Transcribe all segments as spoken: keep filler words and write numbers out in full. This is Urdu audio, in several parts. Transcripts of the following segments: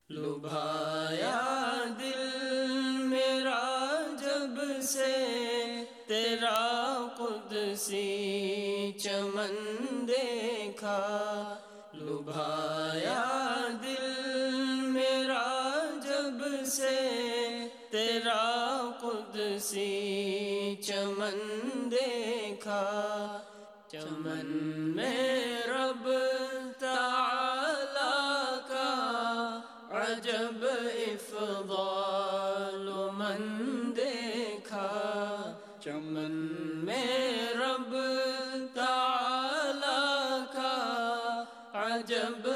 لبھایا دل میرا جب سے تیرا قدسی چمن دیکھا، لبھایا دل میرا جب سے تیرا قدسی چمن دیکھا، چمن میں رب تعالی کا عجب افضال من دیکھا، چمن میں رب تعالی کا عجب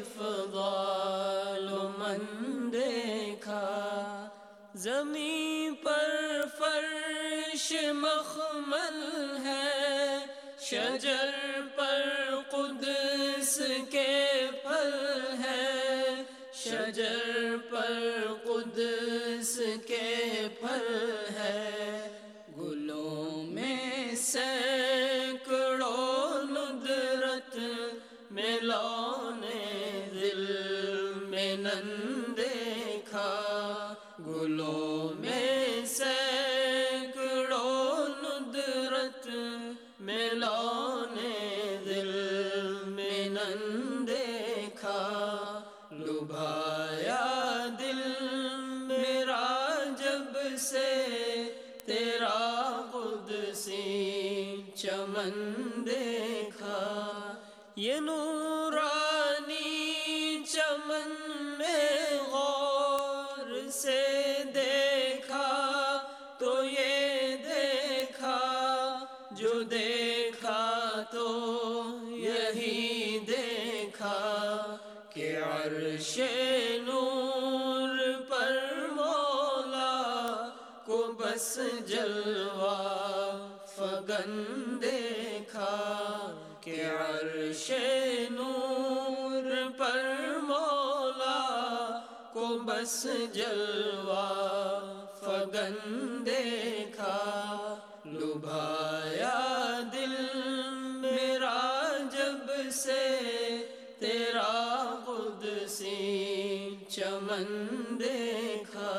افضال من دیکھا، زمین پر فرش مخمل ہے، شجر پر قدس کے پھل ہے، شجر پر قدس کے پھل ہے، گلوں میں سینکڑوں ندرت میں لون دل میں نن دیکھا، گلوں میں سینکڑوں ندرت میں لون دل میں نن دیکھا، لبھایا دل میرا جب سے تیرا قدسی چمن دیکھا، یہ نورانی چمن میں غور سے دیکھا تو یہ دیکھا، جو دیکھا تو یہی دیکھا کہ عرش نور پر مولا کو بس جلوہ فگن دیکھا، کہ عرش نور پر مولا کو بس جلوہ فگن دیکھا، لبھایا دل میرا جب سے تیرا قدسی چمن دیکھا،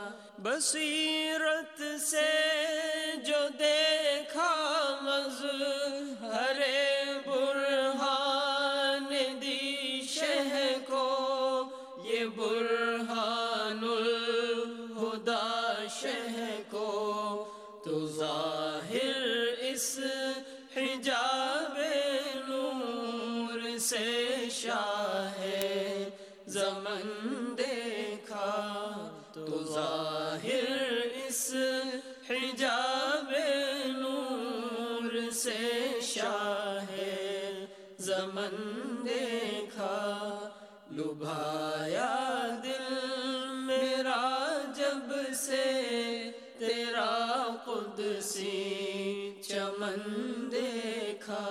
بصیرت سے جو دیکھا مظہر برہان دی شہ کو، یہ برہان الہدی شہ کو، تو ظاہر اس حجاب نور سے شاہ زمن دیکھا، تو ظاہر اس حجاب نور سے شاہ زمن دیکھا، لبھایا دل میرا جب سے تیرا قدسی چمن دیکھا،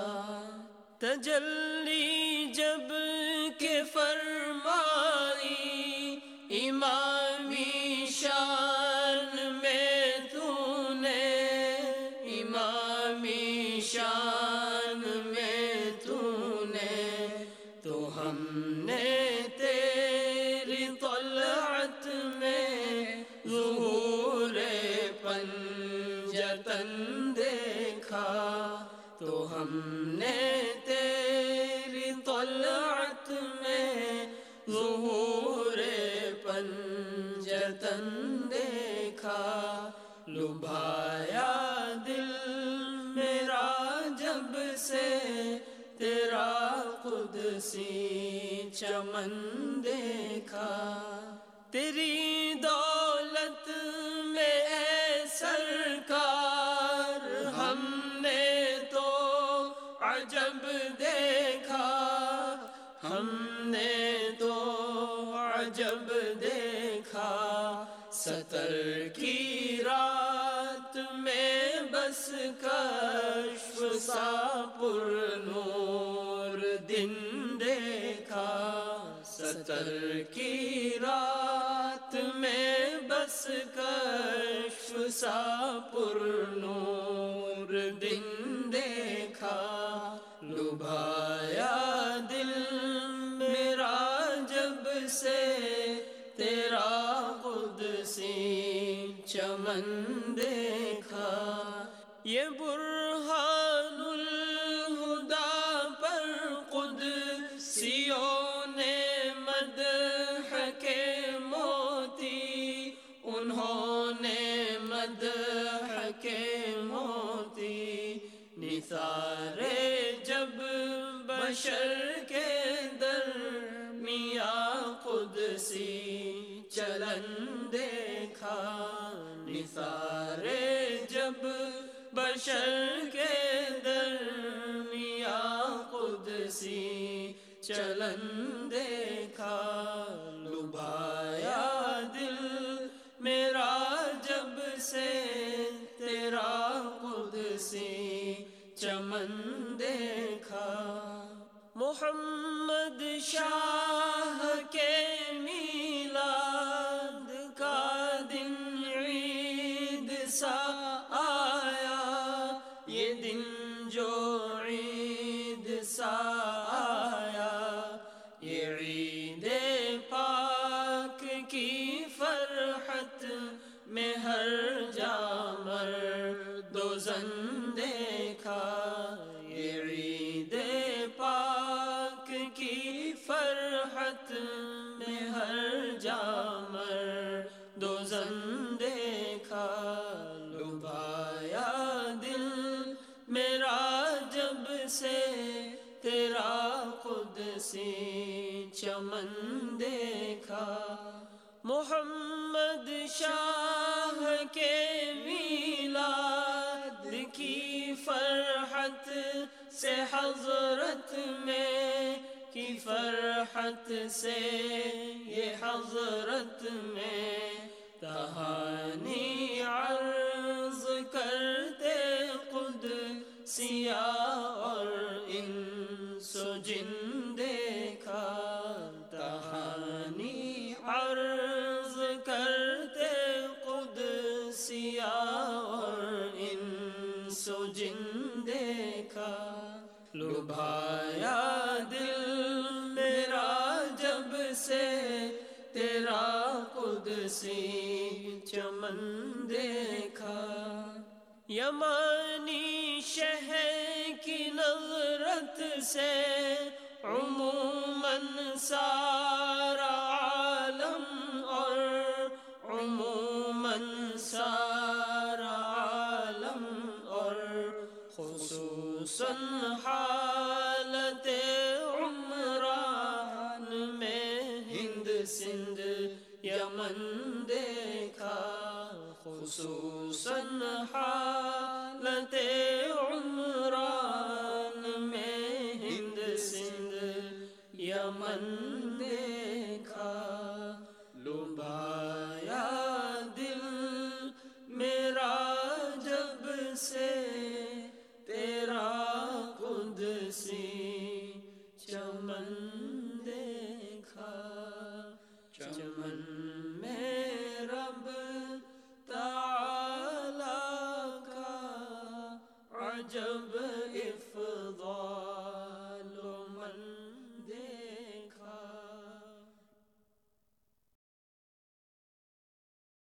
تجلی جب کہ فرمائی امامی شان میں تو نے، امامی شان میں تو نے، تو ہم نے تیری طلعت میں ظہور پنجتن دیکھا، تو ہم نے تیری طلعت میں ظہور پنجتن دیکھا، لبھایا دل میرا جب سے تیرا قدسی چمن دیکھا، تیری دولت میں اے سرکار ہم نے تو عجب دیکھا، ہم نے تو عجب دیکھا، ستر کی رات میں بس کشف سا پر نور دن دیکھا، ستر کی رات میں بس کشف سا پر نور دن دیکھا، لبھایا دل میرا جب سے تیرا قدسی چمن دیکھا، یہ برہان الہدا پر قدسیوں نے مدح کے موتی، انہوں نے مدح کے موتی نثارے جب بشر کے درمیاں قدسی چلن دیکھا، نثارے جب بشر کے درمیاں قدسی چلن دیکھا، لبھایا دل میرا جب سے تیرا قدسی چمن دیکھا، محمد شاہ کے میلاد کا دن عید سا آیا، یہ دن جو عید سا آیا، یہ عید پاک کی فرحت میں ہر جا مرد و زن دیکھا، یہ عید پاک کی فرحت میں ہر جا مرد و زن دیکھا، لبھایا دل میرا جب سے تیرا قدسی چمن دیکھا، محمد شاہ کے میلاد کی فرحت سے حضرت میں، کی فرحت سے یہ حضرت میں تہانی عرض کرتے قدسیہ اور انس و جن دیکھا، تہانی عرض کرتے قدسیہ اور انس و جن دیکھا، لبھایا دل میرا جب سے تیرا قدسی چمن دیکھا، یمانی شہر کی نظرت سے عموماً سارا عالم اور عموماً سارا عالم اور خصوصاً حالت عمران میں ہند سندھ یمن دیکھا، خصوصاً حالت عمران میں ہند سندھ یمن دیکھا، لبھایا دل میرا جب سے تیرا قدسی چمن دیکھا، چمن میں رب تعالی کا عجب افعال